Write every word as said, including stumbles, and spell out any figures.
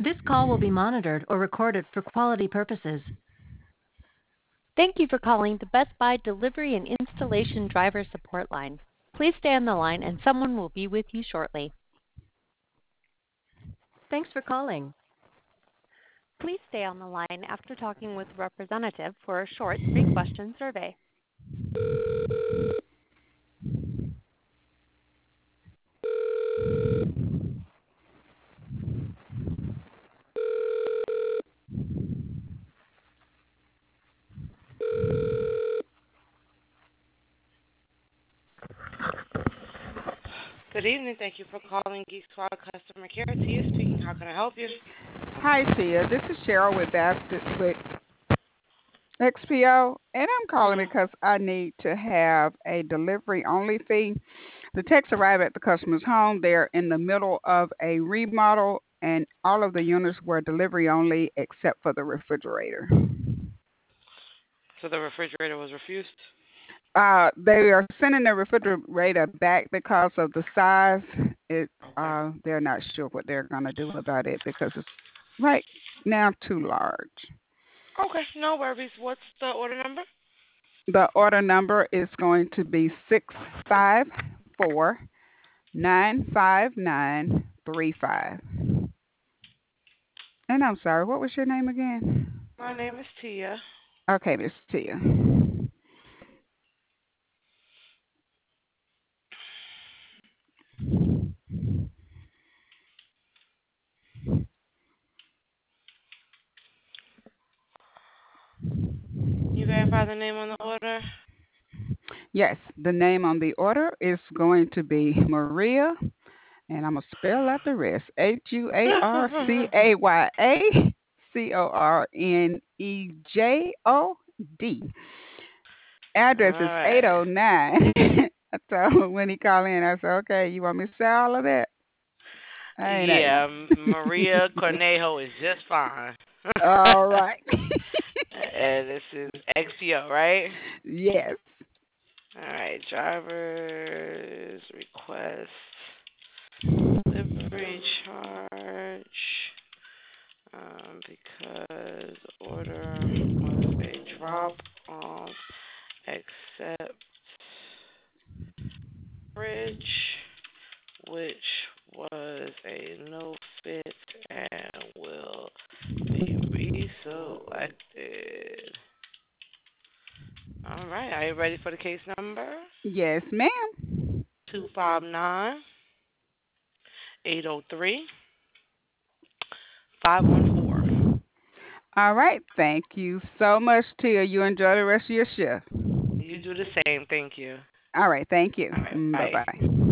This call will be monitored or recorded for quality purposes. Thank you for calling the Best Buy Delivery and Installation Driver Support Line. Please stay on the line and someone will be with you shortly. Thanks for calling. Please stay on the line after talking with a representative for a short three-question survey. Good evening. Thank you for calling Geek Squad Customer Care. Tia speaking. How can I help you? Hi, Tia. This is Cheryl with Basket with X P O, and I'm calling Mm-hmm. because I need to have a delivery only fee. The techs arrive at the customer's home. They're in the middle of a remodel, and all of the units were delivery only except for the refrigerator. So the refrigerator was refused? Uh, they are sending the refrigerator back because of the size. It Okay. uh, they're not sure what they're gonna do about it because it's right now too large. Okay, no worries. What's the order number? The order number is going to be six five four nine five nine three five. And I'm sorry, what was your name again? My name is Tia. Okay, Miss Tia. You verify the name on the order? Yes, the name on the order is going to be Maria, and I'm going to spell out the rest H U A R C A Y A C O R N E J O D. All Address is right. eight oh nine. So when he called in, I said, okay, you want me to say all of that? I ain't that Yeah, M- young. Maria Cornejo is just fine. All right. And this is X P O, right? Yes. All right. Driver's request delivery charge. Um, because order was a drop off, except fridge, which was a no fit and will be reselected. All right, are you ready for the case number? Yes, ma'am. Two five nine eight zero three five one four. All right. Thank you so much, Tia. You enjoy the rest of your shift. You do the same. Thank you. All right. Thank you. All right, Bye bye. bye.